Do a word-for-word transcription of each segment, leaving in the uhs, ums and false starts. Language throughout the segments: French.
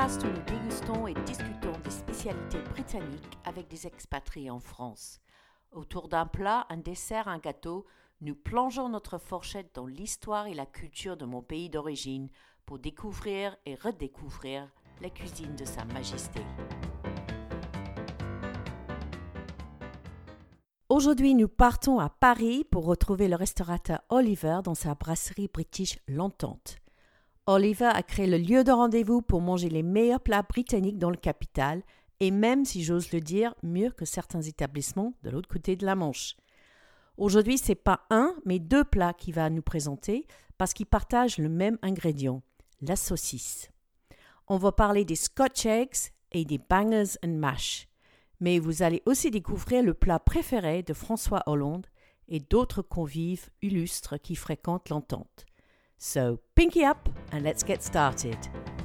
podcast où nous dégustons et discutons des spécialités britanniques avec des expatriés en France. Autour d'un plat, un dessert, un gâteau, nous plongeons notre fourchette dans l'histoire et la culture de mon pays d'origine pour découvrir et redécouvrir la cuisine de Sa Majesté. Aujourd'hui, nous partons à Paris pour retrouver le restaurateur Oliver dans sa brasserie british L'Entente. Oliver a créé le lieu de rendez-vous pour manger les meilleurs plats britanniques dans le capital et même, si j'ose le dire, mieux que certains établissements de l'autre côté de la Manche. Aujourd'hui, ce n'est pas un, mais deux plats qu'il va nous présenter parce qu'ils partagent le même ingrédient, la saucisse. On va parler des Scotch eggs et des bangers and mash. Mais vous allez aussi découvrir le plat préféré de François Hollande et d'autres convives illustres qui fréquentent l'Entente. So, pinky up and let's get started.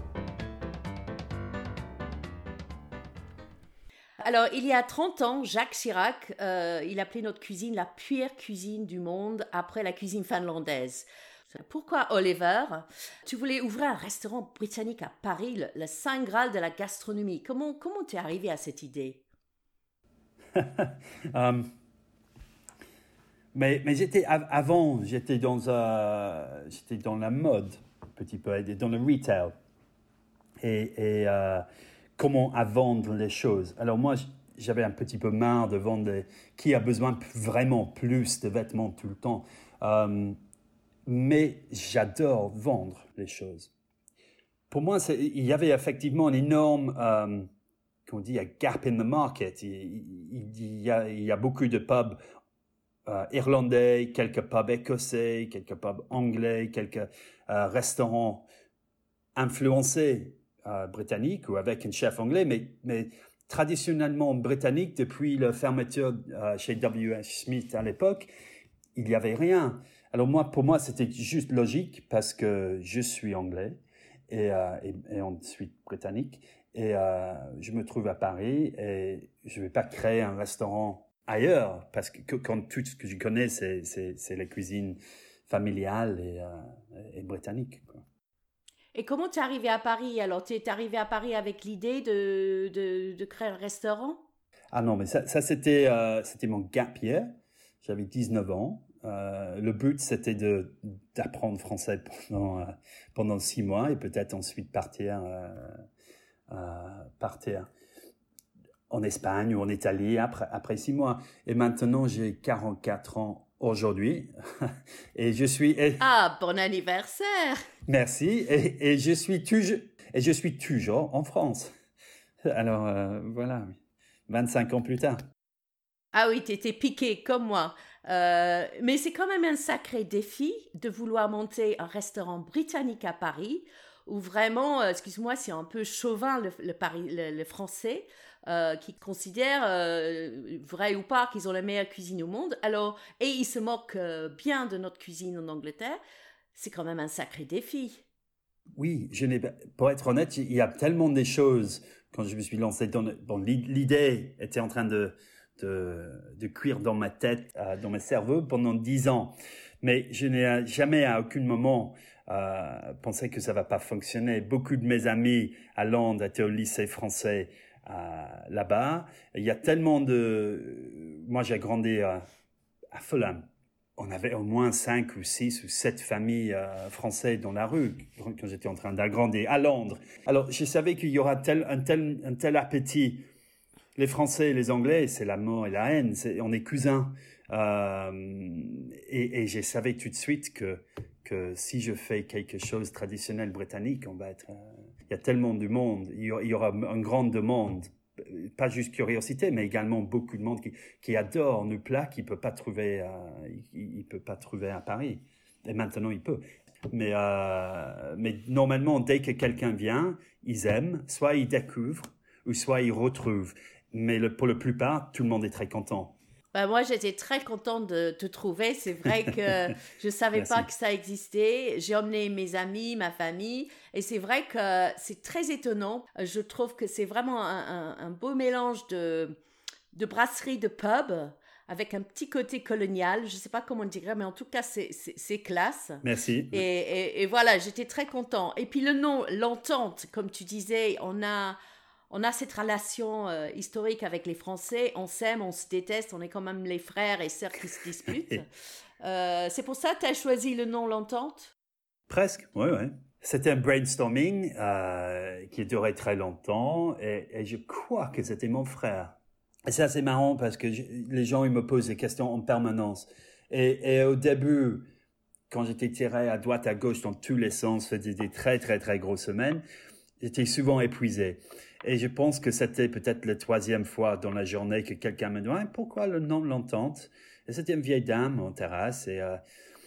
Alors, il y a trente ans, Jacques Chirac, euh, il appelait notre cuisine la pire cuisine du monde après la cuisine finlandaise. Pourquoi, Oliver, tu voulais ouvrir un restaurant britannique à Paris, le, le Saint Graal de la gastronomie? Comment, comment t'es arrivé à cette idée? um, mais, mais j'étais avant, j'étais dans, euh, j'étais dans la mode, un petit peu, dans le retail. Et, et euh, comment à vendre les choses. Alors moi, j'avais un petit peu marre de vendre des, qui a besoin vraiment plus de vêtements tout le temps. Um, mais j'adore vendre les choses. Pour moi, c'est, il y avait effectivement un énorme... Um, qu'on dit, a gap in the market. Il, il, il, y, a, il y a beaucoup de pubs euh, irlandais, quelques pubs écossais, quelques pubs anglais, quelques euh, restaurants influencés euh, britanniques ou avec un chef anglais, mais, mais traditionnellement britannique, depuis la fermeture euh, chez W H Smith à l'époque, il n'y avait rien. Alors moi, pour moi, c'était juste logique parce que je suis anglais et, euh, et, et ensuite britannique. Et euh, je me trouve à Paris et je ne vais pas créer un restaurant ailleurs parce que, que quand tout ce que je connais, c'est, c'est, c'est la cuisine familiale et, euh, et britannique, quoi. Et comment tu es arrivé à Paris? Alors, tu es arrivé à Paris avec l'idée de, de, de créer un restaurant? Ah non, mais ça, ça c'était, euh, c'était mon gap year. J'avais dix-neuf ans. Euh, le but, c'était de, d'apprendre français pendant, euh, pendant six mois et peut-être ensuite partir... Euh, Euh, partir en Espagne ou en Italie après, après six mois. Et maintenant, j'ai quarante-quatre ans aujourd'hui. et je suis... Et, ah, bon anniversaire! Merci. Et, et, je suis toujours, et je suis toujours en France. Alors, euh, voilà, vingt-cinq ans plus tard. Ah oui, tu étais piqué comme moi. Euh, mais c'est quand même un sacré défi de vouloir monter un restaurant britannique à Paris où vraiment, euh, excuse-moi, c'est un peu chauvin le, le, Paris, le, le français euh, qui considère, euh, vrai ou pas, qu'ils ont la meilleure cuisine au monde. Alors, et ils se moquent euh, bien de notre cuisine en Angleterre. C'est quand même un sacré défi. Oui, je n'ai, pour être honnête, il y a tellement de choses quand je me suis lancé dans, bon, l'idée était en train de De, de cuire dans ma tête, euh, dans mon cerveau pendant dix ans. Mais je n'ai jamais à aucun moment euh, pensé que ça va pas fonctionner. Beaucoup de mes amis à Londres étaient au lycée français euh, là-bas. Il y a tellement de... Moi, j'ai grandi euh, à Fulham. On avait au moins cinq ou six ou sept familles euh, françaises dans la rue quand j'étais en train d'agrandir à Londres. Alors, je savais qu'il y aura tel, un, tel, un tel appétit. Les Français et les Anglais, c'est l'amour et la haine. C'est, on est cousins. Euh, et, et je savais tout de suite que, que si je fais quelque chose de traditionnel britannique, on va être... Euh, il y a tellement de monde. Il y aura, il y aura une grande demande. Pas juste curiosité, mais également beaucoup de monde qui, qui adore nos plats qu'il ne peut pas trouver, euh, il, il peut pas trouver à Paris. Et maintenant, il peut. Mais, euh, mais normalement, dès que quelqu'un vient, ils aiment. Soit ils découvrent, ou soit ils retrouvent. Mais le, pour la plupart, tout le monde est très content. Ben moi, j'étais très contente de te trouver. C'est vrai que je ne savais pas que ça existait. J'ai emmené mes amis, ma famille. Et c'est vrai que c'est très étonnant. Je trouve que c'est vraiment un, un, un beau mélange de, de brasserie, de pub, avec un petit côté colonial. Je ne sais pas comment on dirait, mais en tout cas, c'est, c'est, c'est classe. Merci. Et, et, et voilà, j'étais très content. Et puis le nom, l'entente, comme tu disais, on a, on a cette relation euh, historique avec les Français. On s'aime, on se déteste, on est quand même les frères et sœurs qui se disputent. euh, c'est pour ça que tu as choisi le nom l'entente? Presque, oui, oui. C'était un brainstorming euh, qui a duré très longtemps et, et je crois que c'était mon frère. Et c'est assez marrant parce que je, les gens ils me posent des questions en permanence. Et, et au début, quand j'étais tiré à droite, à gauche, dans tous les sens, c'était des très, très, très grosses semaines, j'étais souvent épuisé. Et je pense que c'était peut-être la troisième fois dans la journée que quelqu'un me dit ah, « Pourquoi le nom de l'entente ?» Et c'était une vieille dame en terrasse et, euh,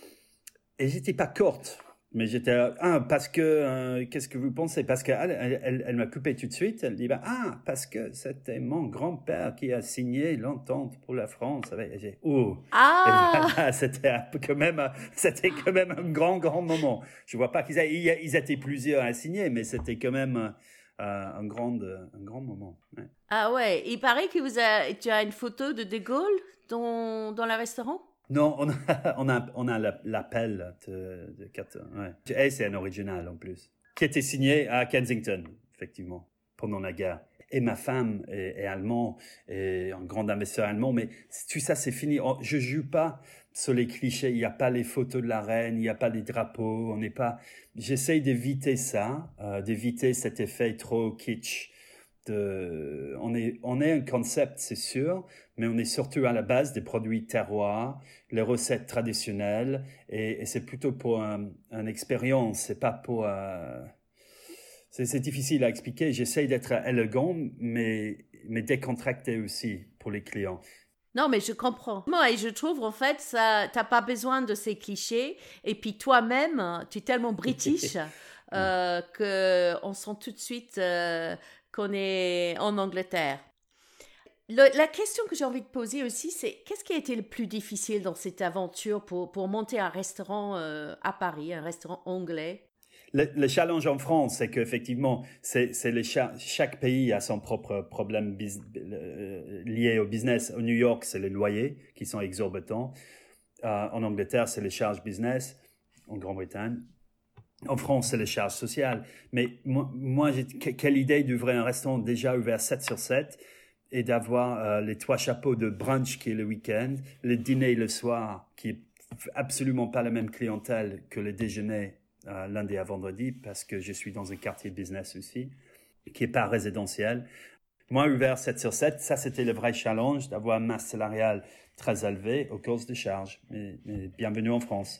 et j'étais pas courte. Mais j'étais, ah, parce que, euh, qu'est-ce que vous pensez? Parce qu'elle elle, elle, elle m'a coupé tout de suite. Elle dit, bah, ah, parce que c'était mon grand-père qui a signé l'entente pour la France. Et j'ai, oh. Ah! Et voilà, c'était quand même, c'était quand même un grand, grand moment. Je vois pas qu'ils a, ils étaient plusieurs à signer, mais c'était quand même euh, un grand, un grand moment. Ouais. Ah ouais, il paraît que vous a, tu as une photo de De Gaulle dans, dans le restaurant? Non, on a, on a, on a l'appel de, de quatre, ouais. Et c'est un original en plus, qui était signé à Kensington, effectivement, pendant la guerre. Et ma femme est, est allemande, et un grand investisseur allemand, mais tout ça, c'est fini. Je joue pas sur les clichés. Il n'y a pas les photos de la reine, il n'y a pas les drapeaux. On n'est pas. J'essaye d'éviter ça, euh, d'éviter cet effet trop kitsch. De, on est, on est un concept, c'est sûr, mais on est surtout à la base des produits terroirs, les recettes traditionnelles, et, et c'est plutôt pour un, une expérience, c'est pas pour, euh, c'est, c'est difficile à expliquer. J'essaye d'être élégant, mais, mais décontracté aussi pour les clients. Non, mais je comprends. Moi, et je trouve, en fait, ça, t'as pas besoin de ces clichés. Et puis toi-même, tu es tellement british euh, qu'on sent tout de suite euh, qu'on est en Angleterre. Le, la question que j'ai envie de poser aussi, c'est qu'est-ce qui a été le plus difficile dans cette aventure pour, pour monter un restaurant euh, à Paris, un restaurant anglais? Le, le challenge en France, c'est qu'effectivement, c'est, c'est les cha- chaque pays a son propre problème bis- euh, lié au business. Au New York, c'est les loyers qui sont exorbitants. Euh, en Angleterre, c'est les charges business. En Grande-Bretagne. En France, c'est les charges sociales. Mais moi, moi j'ai quelle idée d'ouvrir un restaurant déjà ouvert sept sur sept et d'avoir euh, les trois chapeaux de brunch qui est le week-end, le dîner le soir qui est absolument pas la même clientèle que le déjeuner euh, lundi à vendredi parce que je suis dans un quartier business aussi qui est pas résidentiel. Moi, ouvert sept sur sept, ça c'était le vrai challenge d'avoir une masse salariale très élevée au cause des charges. Mais, mais bienvenue en France.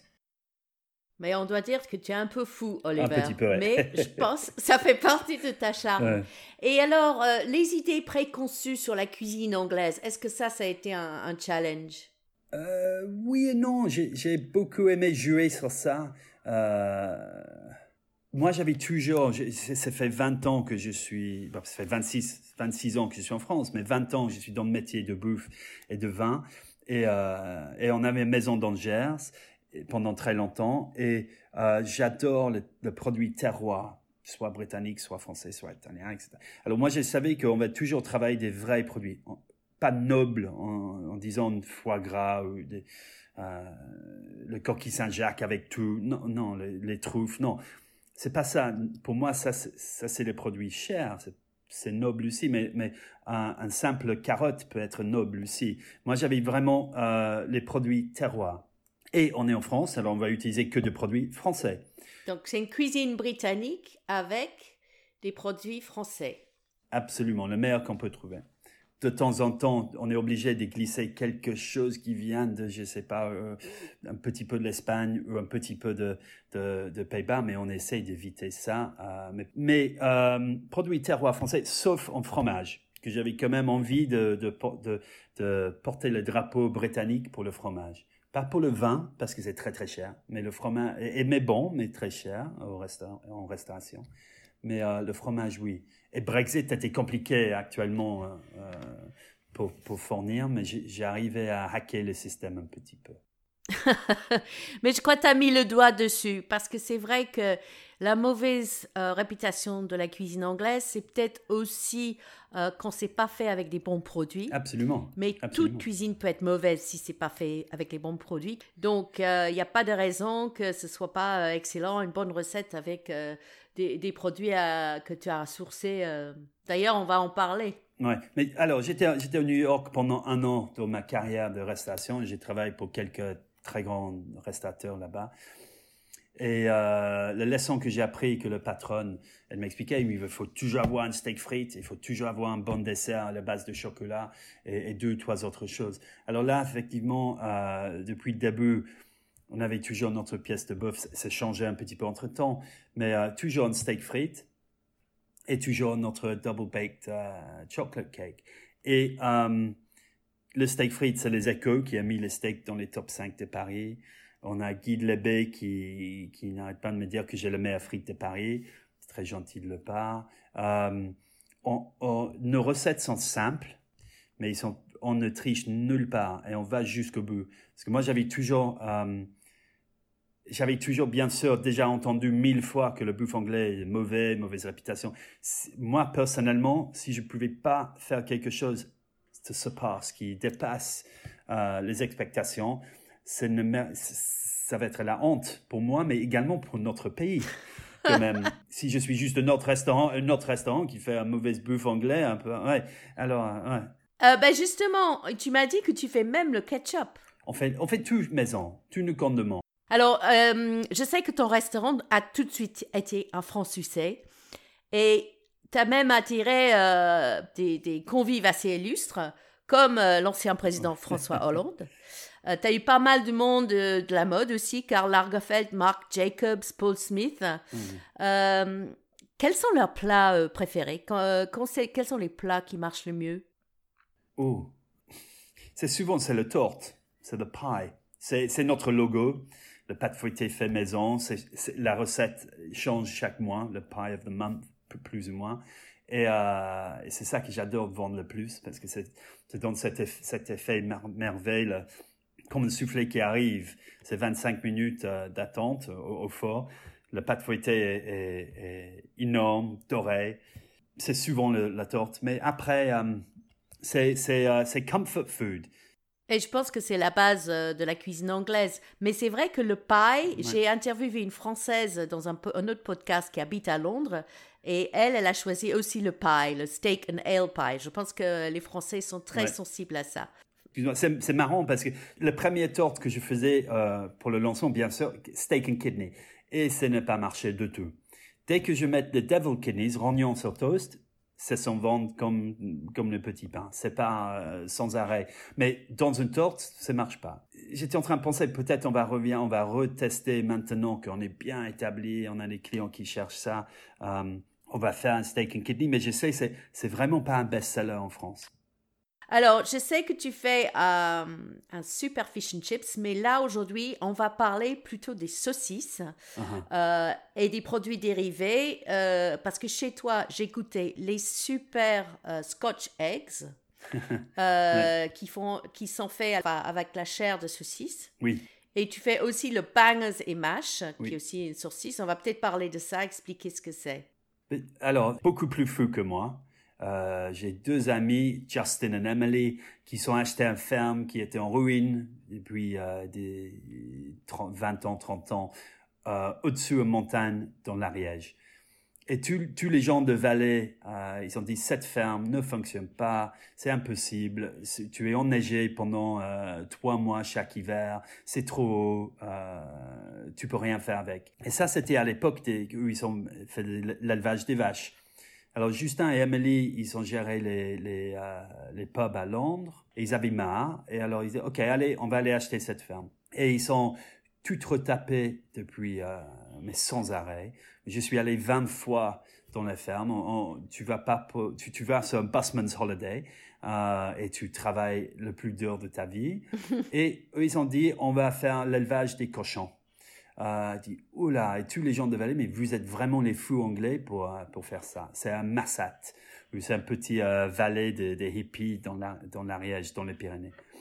Mais on doit dire que tu es un peu fou, Oliver. Un petit peu, ouais. Mais je pense que ça fait partie de ta charme. Ouais. Et alors, euh, les idées préconçues sur la cuisine anglaise, est-ce que ça, ça a été un, un challenge? euh, Oui et non. J'ai, j'ai beaucoup aimé jouer sur ça. Euh, moi, j'avais toujours... J'ai, ça fait vingt ans que je suis... Bon, ça fait vingt-six, vingt-six ans que je suis en France, mais vingt ans que je suis dans le métier de bouffe et de vin. Et, euh, et on avait une maison d'Angers pendant très longtemps et euh, j'adore le, le produit terroir, soit britannique, soit français, soit italien, et cetera. Alors moi, je savais qu'on va toujours travailler des vrais produits, pas nobles en, en disant foie gras ou des, euh, le coquille Saint-Jacques avec tout, non, non, les, les truffes, non, c'est pas ça. Pour moi, ça, c'est, ça c'est les produits chers, c'est c'est noble aussi, mais, mais un, un simple carotte peut être noble aussi. Moi, j'avais vraiment euh, les produits terroirs. Et on est en France, alors on va utiliser que des produits français. Donc, c'est une cuisine britannique avec des produits français. Absolument, le meilleur qu'on peut trouver. De temps en temps, on est obligé de glisser quelque chose qui vient de, je sais pas, euh, un petit peu de l'Espagne ou un petit peu de, de, de Pays-Bas, mais on essaye d'éviter ça. Euh, mais mais euh, produits terroirs français, sauf en fromage, que j'avais quand même envie de, de, de, de porter le drapeau britannique pour le fromage. Pas pour le vin, parce que c'est très très cher, mais le fromage est, est mais bon, mais très cher au resta- en restauration. Mais euh, le fromage, oui. Et Brexit était compliqué actuellement euh, pour, pour fournir, mais j'ai, j'ai arrivé à hacker le système un petit peu. Mais je crois que tu as mis le doigt dessus, parce que c'est vrai que la mauvaise euh, réputation de la cuisine anglaise, c'est peut-être aussi euh, qu'on ne s'est pas fait avec des bons produits. Absolument. Mais Absolument. toute cuisine peut être mauvaise si ce n'est pas fait avec les bons produits. Donc, il euh, n'y a pas de raison que ce ne soit pas euh, excellent, une bonne recette avec euh, des, des produits à, que tu as sourcés. Euh. D'ailleurs, on va en parler. Ouais, mais alors, j'étais, j'étais au New York pendant un an dans ma carrière de restauration. J'ai travaillé pour quelques très grands restaurateurs là-bas. Et euh, la leçon que j'ai appris que le patron, elle m'expliquait, il faut toujours avoir un steak frites, il faut toujours avoir un bon dessert à la base de chocolat et, et deux, trois autres choses. Alors là, effectivement, euh, depuis le début, on avait toujours notre pièce de bœuf. Ça changeait un petit peu entre temps, mais euh, toujours un steak frites et toujours notre double baked uh, chocolate cake. Et euh, le steak frites, c'est les Échos qui a mis les steaks dans les top cinq de Paris. On a Guy de Lebé qui, qui n'arrête pas de me dire que j'ai le meilleur frites de Paris. C'est très gentil de le part. Euh, on, on, nos recettes sont simples, mais ils sont, on ne triche nulle part et on va jusqu'au bout. Parce que moi, j'avais toujours, euh, j'avais toujours, bien sûr, déjà entendu mille fois que le bouffe anglais est mauvais, mauvaise réputation. Moi, personnellement, si je ne pouvais pas faire quelque chose de ce passe qui dépasse euh, les expectations, c'est une, ça va être la honte pour moi, mais également pour notre pays. Quand même, si je suis juste un autre restaurant, un autre restaurant qui fait un mauvais bouffe anglais, un peu, ouais. Alors, ouais. Euh, ben justement, tu m'as dit que tu fais même le ketchup. On fait, on fait tout maison, tout nos condiments. Alors, euh, je sais que ton restaurant a tout de suite été un franc succès et tu as même attiré euh, des, des convives assez illustres, comme euh, l'ancien président François Hollande. Euh, tu as eu pas mal de monde de, de la mode aussi, Karl Lagerfeld, Marc Jacobs, Paul Smith. Mmh. Euh, quels sont leurs plats euh, préférés? Quand, euh, quand quels sont les plats qui marchent le mieux? Oh, c'est souvent c'est le torte, c'est le pie. C'est, c'est notre logo. Le pâte feuilletée fait maison. C'est, c'est, la recette change chaque mois, le pie of the month, plus ou moins. Et, euh, et c'est ça que j'adore vendre le plus, parce que c'est, c'est dans cet effet, cet effet mer- merveille, là, comme un soufflet qui arrive. C'est vingt-cinq minutes euh, d'attente au, au four. Le pâte feuilletée est, est, est énorme, doré. C'est souvent le, la torte. Mais après, euh, c'est, c'est, euh, c'est comfort food. Et je pense que c'est la base de la cuisine anglaise. Mais c'est vrai que le pie, ouais. J'ai interviewé une Française dans un, un autre podcast qui habite à Londres. Et elle, elle a choisi aussi le pie, le steak and ale pie. Je pense que les Français sont très ouais. sensibles à ça. C'est, c'est marrant parce que le premier torte que je faisais euh, pour le lancement, bien sûr, steak and kidney. Et ça n'a pas marché du tout. Dès que je mets le devil kidneys, rognons sur toast, ça s'en vend comme, comme le petit pain. C'est pas euh, sans arrêt. Mais dans une torte, ça marche pas. J'étais en train de penser, peut-être on va revenir, on va retester maintenant qu'on est bien établi, on a des clients qui cherchent ça. Euh, on va faire un steak and kidney, mais je sais, c'est, c'est vraiment pas un best-seller en France. Alors, je sais que tu fais euh, un super fish and chips, mais là, aujourd'hui, on va parler plutôt des saucisses uh-huh. euh, et des produits dérivés, euh, parce que chez toi, j'ai goûté les super euh, Scotch eggs euh, ouais. qui, font, qui sont faits avec la chair de saucisse. Oui. Et tu fais aussi le bangers et mash, oui. qui est aussi une saucisse. On va peut-être parler de ça, expliquer ce que c'est. Alors, beaucoup plus fou que moi. Euh, j'ai deux amis, Justin et Emily, qui sont achetés une ferme qui était en ruine depuis euh, des trente, vingt ans, trente ans, euh, au-dessus en montagne dans l'Ariège. Et tous les gens de Valais, euh, ils ont dit, cette ferme ne fonctionne pas, c'est impossible, c'est, tu es enneigé pendant euh, trois mois chaque hiver, c'est trop haut, euh, tu peux rien faire avec. Et ça, c'était à l'époque des, où ils ont fait l'élevage des vaches. Alors, Justin et Emily, ils ont géré les, les, euh, les pubs à Londres. Et ils avaient marre. Et alors, ils disaient, OK, allez, on va aller acheter cette ferme. Et ils sont tout retapés depuis, euh, mais sans arrêt. Je suis allé vingt fois dans la ferme. On, on, tu vas pas, pour, tu, tu vas sur un busman's holiday, euh, et tu travailles le plus dur de ta vie. Et eux, ils ont dit, on va faire l'élevage des cochons. Euh, dit, oula, et tous les gens de Valais, mais vous êtes vraiment les fous anglais pour, euh, pour faire ça. C'est un Massat, c'est un petit euh, Valais des de hippies dans, la, dans l'Ariège, dans les Pyrénées.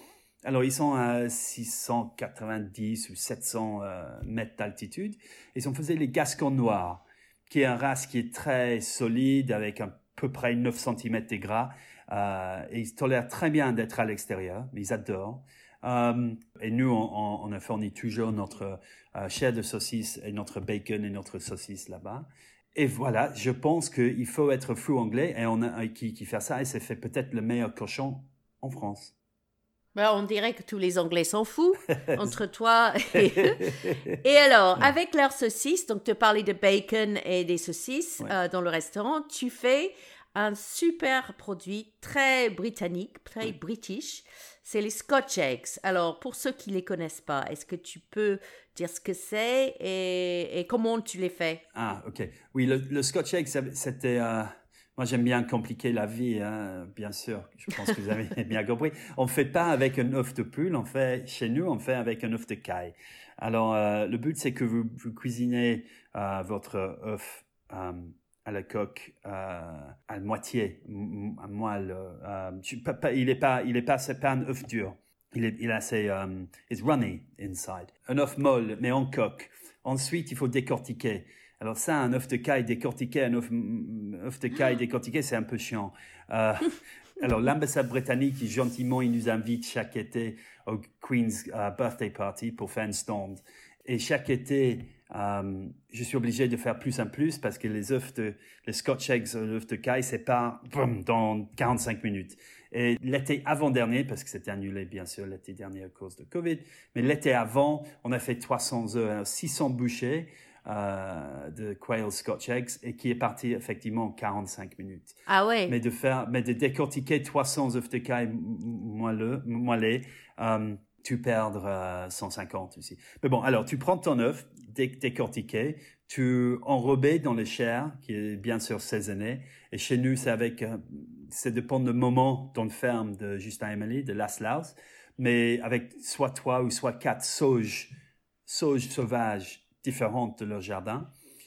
Alors, ils sont à six cent quatre-vingt-dix ou sept cents euh, mètres d'altitude. Ils ont fait les Gascons noirs, qui est un race qui est très solide, avec à peu près neuf centimètres de gras. Euh, et ils tolèrent très bien d'être à l'extérieur, mais ils adorent. Euh, et nous, on, on, on a fourni toujours notre euh, chair de saucisse et notre bacon et notre saucisse là-bas. Et voilà, je pense qu'il faut être fou anglais et on a qui, qui fait ça, et c'est fait peut-être le meilleur cochon en France. Ben, on dirait que tous les Anglais sont fous entre toi et eux. Et alors, avec leurs saucisses, donc tu parlais de bacon et des saucisses Ouais. euh, dans le restaurant, tu fais un super produit très britannique, très Ouais. british. C'est les Scotch Eggs. Alors, pour ceux qui ne les connaissent pas, est-ce que tu peux dire ce que c'est et, et comment tu les fais? Ah, ok. Oui, le, le Scotch egg, c'était... Euh, moi, j'aime bien compliquer la vie, hein, bien sûr. Je pense que vous avez bien compris. On ne fait pas avec un œuf de poule. On fait, chez nous, on fait avec un œuf de caille. Alors, euh, le but, c'est que vous, vous cuisinez euh, votre œuf euh, à la coque euh, à moitié, à moelle. Euh, tu, pas, pas, il n'est pas, il est pas, c'est pas un œuf dur. Il est, il est assez, um, it's runny inside. Un œuf molle, mais en coque. Ensuite, il faut décortiquer. Alors ça, un œuf de caille décortiqué, un œuf, œuf de caille décortiqué, c'est un peu chiant. Euh, alors l'ambassade britannique, gentiment, il nous invite chaque été au Queen's uh, Birthday Party pour faire un stand. Et chaque été, euh, je suis obligé de faire plus en plus parce que les œufs de, les Scotch eggs, l'œuf de caille, c'est pas boum, dans quarante-cinq minutes. Et l'été avant-dernier, parce que c'était annulé bien sûr l'été dernier à cause de Covid, mais l'été avant, on a fait trois cents œufs, six cents bouchées euh, de quail Scotch eggs et qui est parti effectivement en quarante-cinq minutes. Ah ouais. Mais de faire, mais de décortiquer trois cents œufs de caille moelleux, moellés, euh, tu perds euh, cent cinquante aussi. Mais bon, alors tu prends ton œuf dé- décortiqué, tu enrobes dans les chairs, qui est bien sûr saisonné. Et chez nous, c'est avec, euh, ça dépend du moment dans le ferme de Justin Emily, de Lascaux, mais avec soit trois ou soit quatre sauges, sauges sauvages différentes de leur jardin.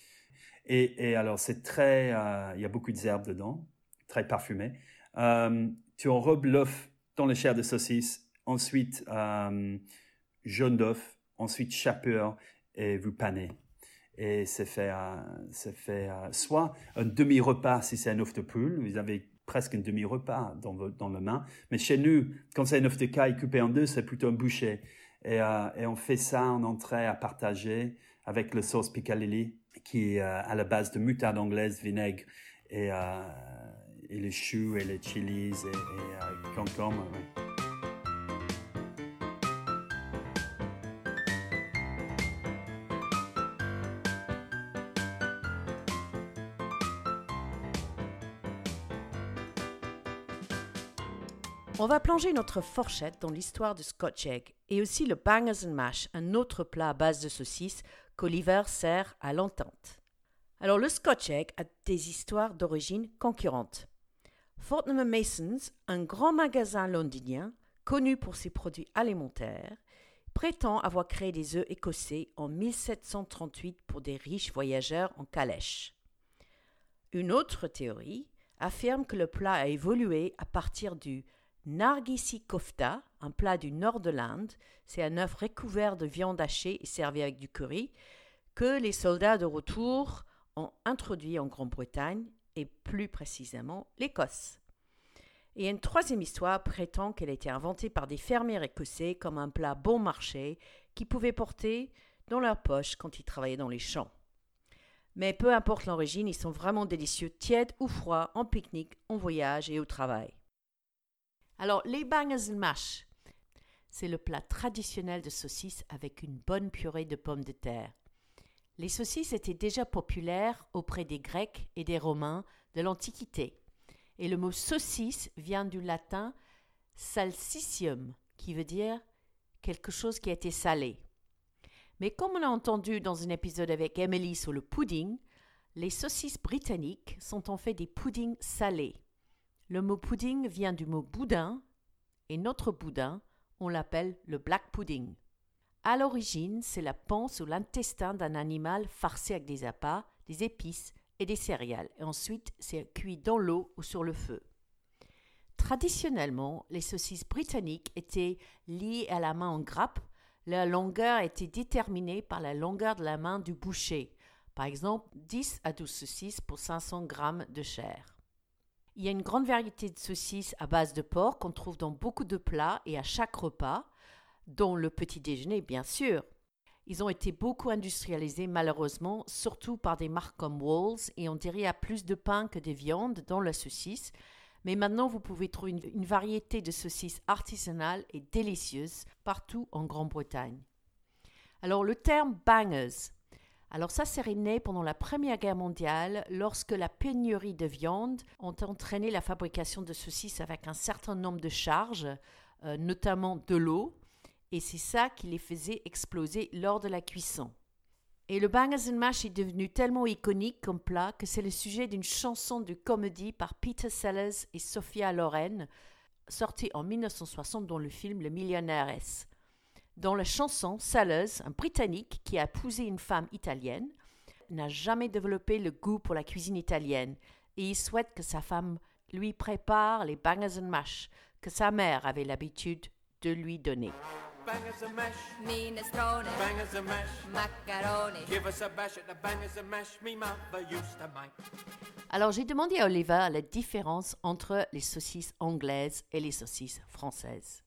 Et, et alors, c'est très, euh, il y a beaucoup d'herbes dedans, très parfumé. Euh, tu enrobes l'œuf dans les chairs de saucisse, ensuite euh, jaune d'œuf, ensuite chapeur, et vous panez. Et c'est fait, euh, c'est fait euh, soit un demi-repas si c'est un œuf de poule, vous avez presque un demi-repas dans, dans la main. Mais chez nous, quand c'est un œuf de caille coupé en deux, c'est plutôt un bouchée. Et, euh, et on fait ça en entrée à partager avec le sauce Piccalilli, qui est euh, à la base de moutarde anglaise, vinaigre et, euh, et les choux et les chilis et, et euh, concombre. Ouais. On va plonger notre fourchette dans l'histoire du Scotch egg et aussi le bangers and mash, un autre plat à base de saucisses qu'Oliver sert à l'entente. Alors le Scotch egg a des histoires d'origine concurrentes. Fortnum and Masons, un grand magasin londonien connu pour ses produits alimentaires, prétend avoir créé des œufs écossais en mille sept cent trente-huit pour des riches voyageurs en calèche. Une autre théorie affirme que le plat a évolué à partir du Nargisi kofta, un plat du nord de l'Inde, c'est un œuf recouvert de viande hachée et servi avec du curry, que les soldats de retour ont introduit en Grande-Bretagne et plus précisément l'Écosse. Et une troisième histoire prétend qu'elle a été inventée par des fermiers écossais comme un plat bon marché qu'ils pouvaient porter dans leur poche quand ils travaillaient dans les champs. Mais peu importe l'origine, ils sont vraiment délicieux, tièdes ou froids, en pique-nique, en voyage et au travail. Alors, les bangers and mash, c'est le plat traditionnel de saucisses avec une bonne purée de pommes de terre. Les saucisses étaient déjà populaires auprès des Grecs et des Romains de l'Antiquité. Et le mot saucisse vient du latin salsicium, qui veut dire quelque chose qui a été salé. Mais comme on a entendu dans un épisode avec Emily sur le pudding, les saucisses britanniques sont en fait des puddings salés. Le mot pudding vient du mot boudin, et notre boudin, on l'appelle le black pudding. À l'origine, c'est la panse ou l'intestin d'un animal farci avec des appâts, des épices et des céréales. Et ensuite, c'est cuit dans l'eau ou sur le feu. Traditionnellement, les saucisses britanniques étaient liées à la main en grappe. Leur longueur était déterminée par la longueur de la main du boucher. Par exemple, dix à douze saucisses pour cinq cents grammes de chair. Il y a une grande variété de saucisses à base de porc qu'on trouve dans beaucoup de plats et à chaque repas, dont le petit déjeuner bien sûr. Ils ont été beaucoup industrialisés malheureusement, surtout par des marques comme Walls, et on dirait qu'il y a plus de pain que de viande dans la saucisse. Mais maintenant, vous pouvez trouver une, une variété de saucisses artisanales et délicieuses partout en Grande-Bretagne. Alors, le terme « bangers », alors ça serait né pendant la Première Guerre mondiale lorsque la pénurie de viande ont entraîné la fabrication de saucisses avec un certain nombre de charges, euh, notamment de l'eau, et c'est ça qui les faisait exploser lors de la cuisson. Et le bangers and mash est devenu tellement iconique comme plat que c'est le sujet d'une chanson de comédie par Peter Sellers et Sophia Loren, sortie en dix-neuf cent soixante dans le film Le Millionnaires. Dans la chanson, Sellers, un Britannique qui a épousé une femme italienne, n'a jamais développé le goût pour la cuisine italienne et il souhaite que sa femme lui prépare les bangers and mash que sa mère avait l'habitude de lui donner. Bangers and mash, minestrone, bangers and mash, macaroni. Give us a bash at the bangers and mash me mother used to make. Alors j'ai demandé à Oliver la différence entre les saucisses anglaises et les saucisses françaises.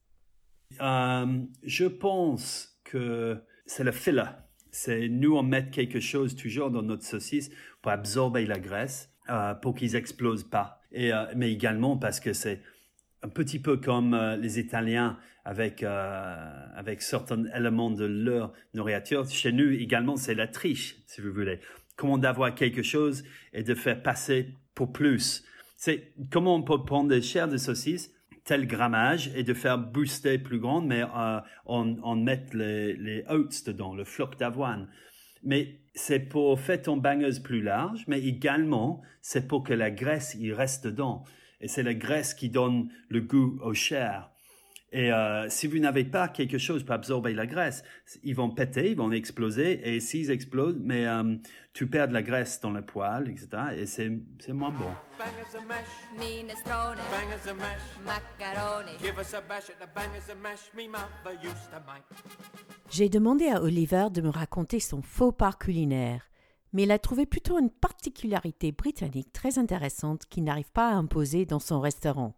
Euh, je pense que c'est le filler. C'est nous on met quelque chose toujours dans notre saucisse pour absorber la graisse, euh, pour qu'ils explosent pas. Et euh, mais également parce que c'est un petit peu comme euh, les Italiens avec euh, avec certains éléments de leur nourriture. Chez nous également, c'est la triche, si vous voulez. Comment d'avoir quelque chose et de faire passer pour plus. C'est comment on peut prendre des chairs de saucisses, tel grammage, et de faire booster plus grande, mais euh, on, on met les, les oats dedans, le floc d'avoine. Mais c'est pour faire ton bangeuse plus large, mais également, c'est pour que la graisse y reste dedans. Et c'est la graisse qui donne le goût aux chairs. Et euh, si vous n'avez pas quelque chose pour absorber la graisse, ils vont péter, ils vont exploser. Et s'ils explosent, mais euh, tu perds de la graisse dans le poêle, et cetera. Et c'est, c'est moins bon. Bangers and mash, minestrone, bangers and mash, macaroni. Give us a bash at the bangers and mash me mother used to make. J'ai demandé à Oliver de me raconter son faux pas culinaire, mais il a trouvé plutôt une particularité britannique très intéressante qu'il n'arrive pas à imposer dans son restaurant.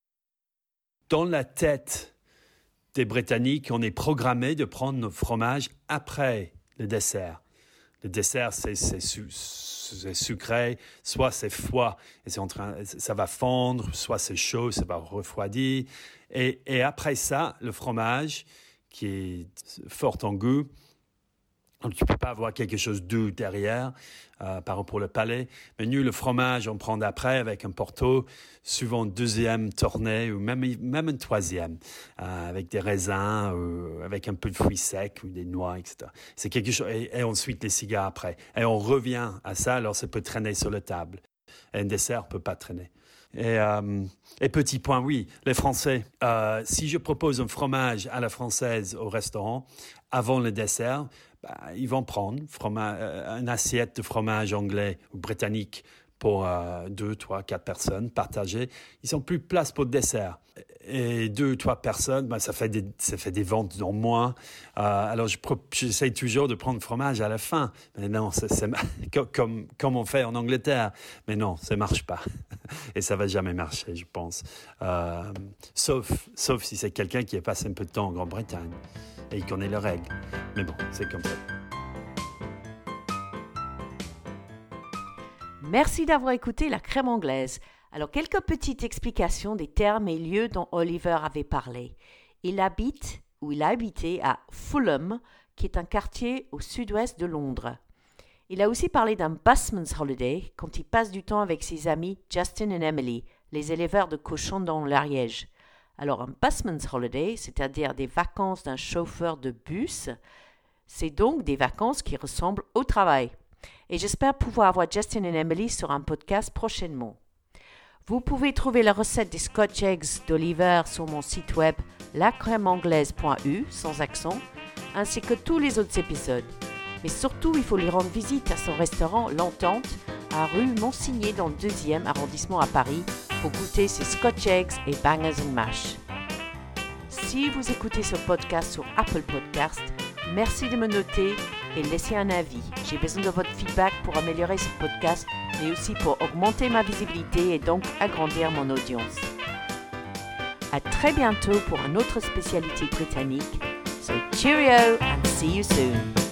Dans la tête des Britanniques, on est programmé de prendre nos fromages après le dessert. Le dessert, c'est, c'est, su, c'est sucré, soit c'est froid, et c'est en train, ça va fondre, soit c'est chaud, ça va refroidir. Et, et après ça, le fromage, qui est fort en goût, donc tu ne peux pas avoir quelque chose de doux derrière, euh, par rapport au palais. Mais nous, le fromage, on prend d'après avec un porto, souvent deuxième tournée ou même, même un troisième, euh, avec des raisins, ou avec un peu de fruits secs ou des noix, et cetera. C'est quelque chose, et, et ensuite les cigares après. Et on revient à ça, alors ça peut traîner sur la table. Et un dessert ne peut pas traîner. Et, euh, et petit point, oui, les Français, euh, si je propose un fromage à la française au restaurant, avant le dessert, bah, ils vont prendre fromage, euh, une assiette de fromage anglais ou britannique pour euh, deux, trois, quatre personnes partagées. Ils n'ont plus de place pour le dessert. Et deux, trois personnes, bah, ça fait des, ça fait des ventes en moins. Euh, alors, je, j'essaie toujours de prendre le fromage à la fin. Mais non, c'est, c'est, comme, comme on fait en Angleterre. Mais non, ça ne marche pas. Et ça ne va jamais marcher, je pense. Euh, sauf, sauf si c'est quelqu'un qui a passé un peu de temps en Grande-Bretagne et il connaît les règles. Mais bon, c'est comme ça. Merci d'avoir écouté la crème anglaise. Alors, quelques petites explications des termes et lieux dont Oliver avait parlé. Il habite, ou il a habité, à Fulham, qui est un quartier au sud-ouest de Londres. Il a aussi parlé d'un busman's holiday, quand il passe du temps avec ses amis Justin et Emily, les éleveurs de cochons dans l'Ariège. Alors, un busman's holiday, c'est-à-dire des vacances d'un chauffeur de bus, c'est donc des vacances qui ressemblent au travail. Et j'espère pouvoir avoir Justin et Emily sur un podcast prochainement. Vous pouvez trouver la recette des Scotch Eggs d'Oliver sur mon site web la crème anglaise point u, sans accent, ainsi que tous les autres épisodes. Mais surtout, il faut lui rendre visite à son restaurant L'Entente, à rue Monsigné dans le deuxième arrondissement à Paris, pour goûter ces Scotch Eggs et Bangers and Mash. Si vous écoutez ce podcast sur Apple Podcasts, merci de me noter et laisser un avis. J'ai besoin de votre feedback pour améliorer ce podcast, mais aussi pour augmenter ma visibilité et donc agrandir mon audience. À très bientôt pour une autre spécialité britannique. So cheerio and see you soon.